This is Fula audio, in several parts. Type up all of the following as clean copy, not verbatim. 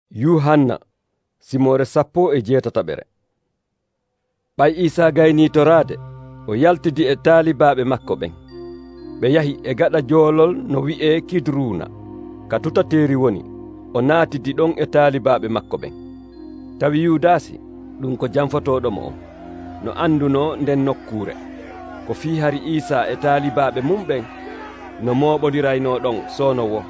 Yuhanna simore 18. ɓay Isa gaynitorade o yaltidi e taalibaɓe makko ɓen. ɓe yahi e gaɗa joolol no wi'e Kidruna ka tutateeri woni. o naatidi ɗon e taalibaɓe makko ɓen. tawi Yudasi ɗum ko janfotoɗomo o no anduno nden nokkure ko fii hari Isa e taalibaɓe mum ɓen no mooɓodirayno ɗon soonowo.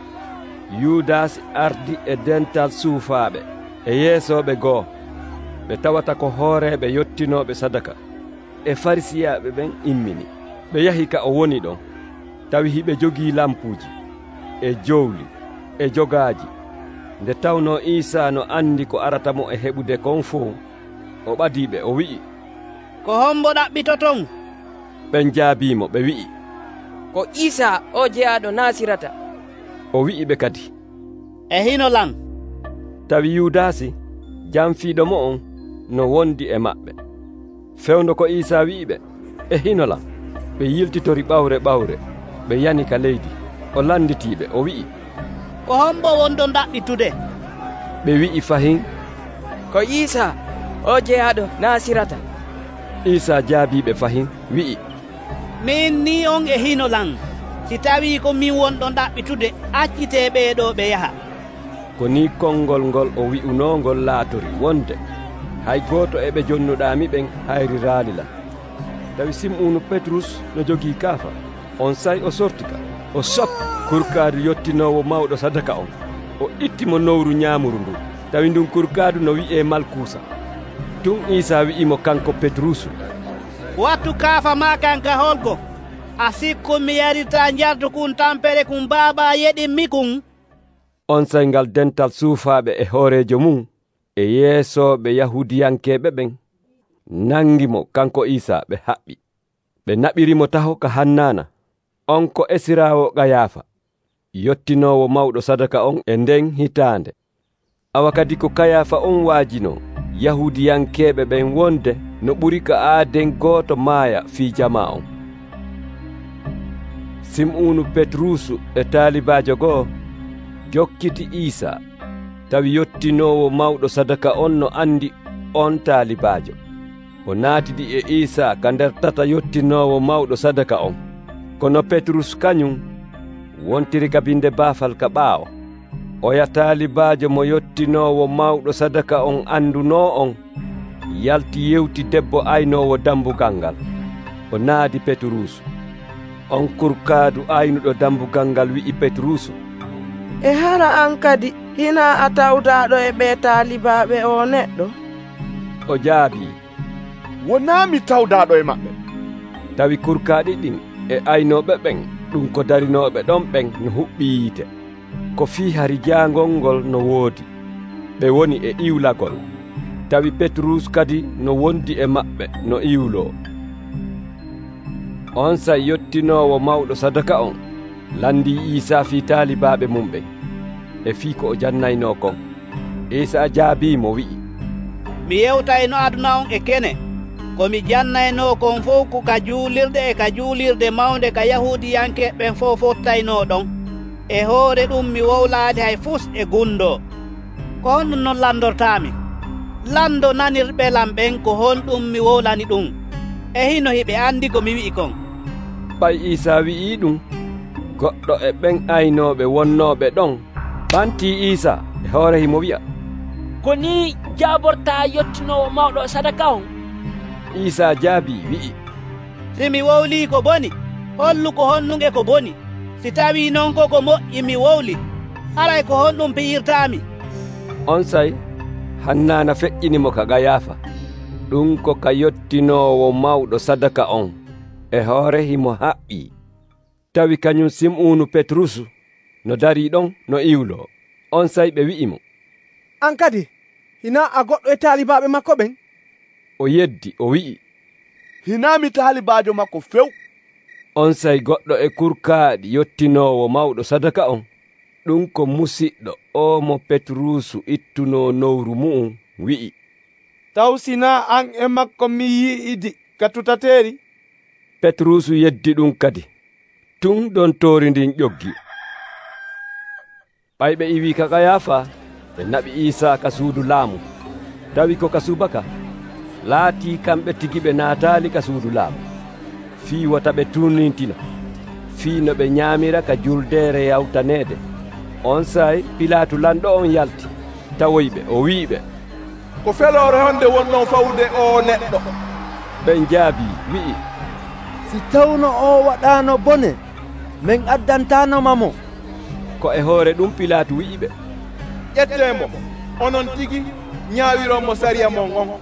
Yudasi ardi e dental suufaaɓe e yeesoɓe goo. ɓe tawata ko hooreɓe yottinoɓe sadaka e farisiyaɓe ɓen immini. ɓe yahi ka o woni ɗon, tawi hiɓe jogii lampuuji e jowli e jogaaji. nde tawno Isa no andi ko arata mo e heɓude kon fo, o ɓadiɓe o wi'i, ko hombo ɗaɓɓitoton? ɓen jaabimo ɓe wi'i, ko Isa o jeyaɗo Nasirata. o wi'iɓe kadi, e hino lan. tawi Yudasi janfiiɗo mo on no wondi e maɓɓe. fewndo ko Isa wi'iɓe e hino lan, ɓe yiltitori ɓawre ɓe yani ka leydi. o landitiɓe o wi'i, ko hombo wondon ɗaɓɓitude? ɓe wi'i fahin, ko Isa o jeyaɗo Nasirata. Isa jaabiɓe fahin wi'i, min ni on e hino lan. si tawi ko min wonɗon ɗaɓɓitude, accite ɓeeɗo ɓe yaha. ko ni konngol ngol o wi'unongol laatori wonde hay gooto eɓe jonnuɗami ɓen hayri raalila. tawi Sim'unu Petrus no jogii kaafa, on say o sortika o soppi kurkaadu yottinowo mawɗo sadaka on. o ittimo nowru ñaamuru ndu, tawi ndun kurkaadu no wi'e Malkusa. tun Isa wi'imo kanko Petrusu, wattu kaafa ma kanka holko? a sikku mi yarita jardu kun tampere kun baaba yeɗimmi kun. on say ngal dental suufaaɓe e hoorejo mum e yeesoɓe yahudiyankeɓe ɓen nangimo kanko Isa ɓe haɓɓi. ɓe naɓirimo taho ka Hannana, on ko esirawo Gayafa, yottinowo mawɗo sadaka on e nden hitaande. awa kadi ko Kayafa on waajino yahudiyankeɓe ɓen wonde no ɓuri ka aaden gooto maaya fii jama on. Sim'unu Petrusu e taalibajo goo jokkiti Isa, tawi yottinowo mawɗo sadaka on no andi on taalibajo. o naatidi e Isa ka nder tata yottinowo mawɗo sadaka on. kono Petrus kañum wontiri gabinde baafal ka ɓaawo. oya taalibajo mo yottinowo mawɗo sadaka on anduno on yalti yewti debbo aynowo dambugal ngal. o naadi Petrusu. on kurkaadu aynuɗo dambugal ngal wi'i Petrusu, e hara an kadi hina a tawdaɗo e ɓe taalibaɓe o neɗɗo? o jaabi, wona mi tawdaɗo e maɓɓe. tawi kurkaaɗi ɗin e aynoɓe ɓen ɗum ko darinoɓe ɗon ɓen no huɓɓi yiite. ko fii hari jaangol ngol no woodi, ɓe woni e iwlagol. tawi Petrus kadi no wondi e maɓɓe no iwlo. on say yottinowo mawɗo sadaka on landi Isa fii taalibaɓe mum ɓen e fii ko o jannayno kon. Isa jaabimo wi'i, mi yewtayno aduna on e kene. komi jannayno kon fof ko ka juulirde e ka juulirde mawnde ka yahudiyankeɓen fof fottayno ɗon. e hoore ɗum mi wowlaade hay fus e gundo. ko honɗum non landortami? lando nanirɓe lam ɓen ko honɗum mi wowlani ɗum. e hino hiɓe andi ko mi wi'i kon. ɓay Isa wi'i ɗum, goɗɗo e ɓen aynoɓe wonnoɓe ɗon ɓanti Isa e hoore himo wi'a, ko ni jaborta yottinowo mawɗo sadaka on? Isa jaabi wi'i, si mi wowli ko boni, hollu ko honɗum e ko boni. si tawi noon ko moƴƴi mi wowli, haray ko honɗum piyirtami. on say Hannana feƴƴinimo ka Gayafa, ɗum ko ka yottinowo mawɗo sadaka on e hoore himo haɓɓi. tawi kañum Sim'unu Petrusu no dari ɗon no iwlo. on say ɓe wi'imo, an kadi hina a goɗɗo e taalibaɓe makko ɓen? o yeddi o wi'i, hinami taalibajo makko few. on say goɗɗo e kurkaaɗi yottinowo mawɗo sadaka on, ɗum ko musiɗɗo o mo Petrusu ittuno nowru mu'um, wi'i, taw sina an e makko mi yi'idi ka tutateeri. Petrusu yeddi ɗum kadi. tun ɗon toori ndin ƴoggi. ɓayɓe iwi ka Kayafa ɓe naɓi Isa ka suudu laamu. Tawi ko ka subaka laati kamɓe tigi ɓe naataali ka suudu laamu, fii wota ɓe turnintina, fii no ɓe ñaamira ka juldere yawtaneede. On saay Pilatu lanɗo on yalti tawoyɓe, o wi'iɓe, ko feloore honde wonnon fawde o neɗɗo? ɓen jaabi wi'i, si tawno o waɗano bone min addantanomamo. ko e hoore ɗum Pilatu wi'iɓe, ƴettemo, onon tigi ñaawironmo sariya mon on.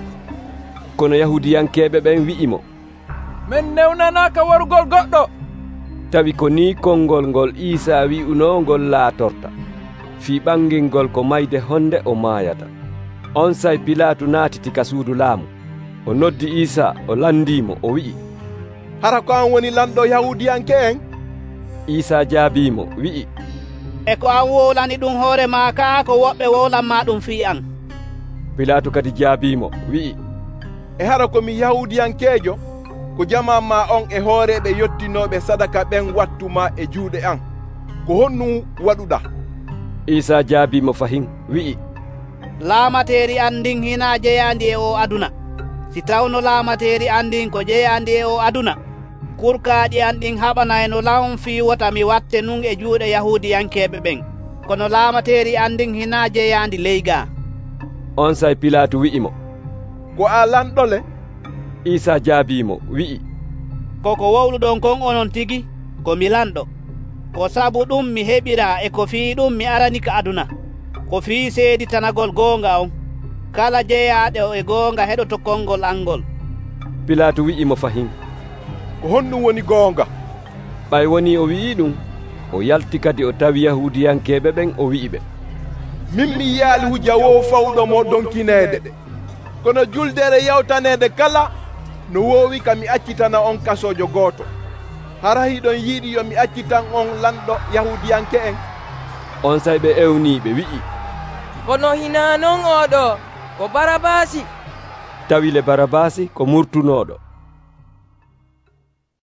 kono yahudiyankeɓe ɓen wi'imo, min newnanaka warugol goɗɗo. tawi ko ni konngol ngol Isa wi'uno ngol laatorta, fii ɓangingol ko mayde honde o maayata. On say Pilatu naatiti ka suudu laamu, o noddi Isa, o landimo, o wi'i, hara ko an woni lanɗo yahudiyanke en? Isa jaabimo wi'i, e ko an wolani ɗum hoore ma ka ko woɓɓe wolanma ɗum fii an. Pilatu kadi jaabimo wi'i, e hara komi yahudiyankeejo, ko jama ma on e hooreɓe yottinoɓe sadaka ɓen wattuma e juuɗe an, ko honnu waɗuɗa? Isa jaabimo fahin wi'i, laamateri an ndin hina jeyandi e o aduna. Si tawno laamateri an ndin ko jeyandi e o aduna, kurkaaɗi an ɗin haɓanayno lawon fii wota mi watte nun e juuɗe yahudiyankeɓe ɓen, kono laamateri an ndin hina jeyandi ley ga. On say Pilatu wi'imo, ko a lanɗole? Isa jaabimo wi'i, koko wowluɗon kon onon tigi ko mi lanɗo, ko sabu ɗum mi heɓira e ko fii ɗum mi arani ka aduna, ko fii seeditanagol goonga on. Kala jeyaɗo e goonga heɗoto konngol angol. Pilatu wi'imo fahin, ko honɗum woni goonga? ɓay woni o wi'i ɗum, o yalti kadi o tawi yahudiyankeɓe ɓen, o wi'iɓe, min mi yaali hujja wo fawɗomo donkineede, kono juldere yawtaneede kala no woowi ka mi accitana on kasojo gooto. hara hiɗon yiiɗi yo mi accitan on lanɗo yahudiyanke en? On say ɓe ewni ɓe wi'i, kono hina non oɗo ko Barabasi. tawi le Barabasi ko murtunoɗo.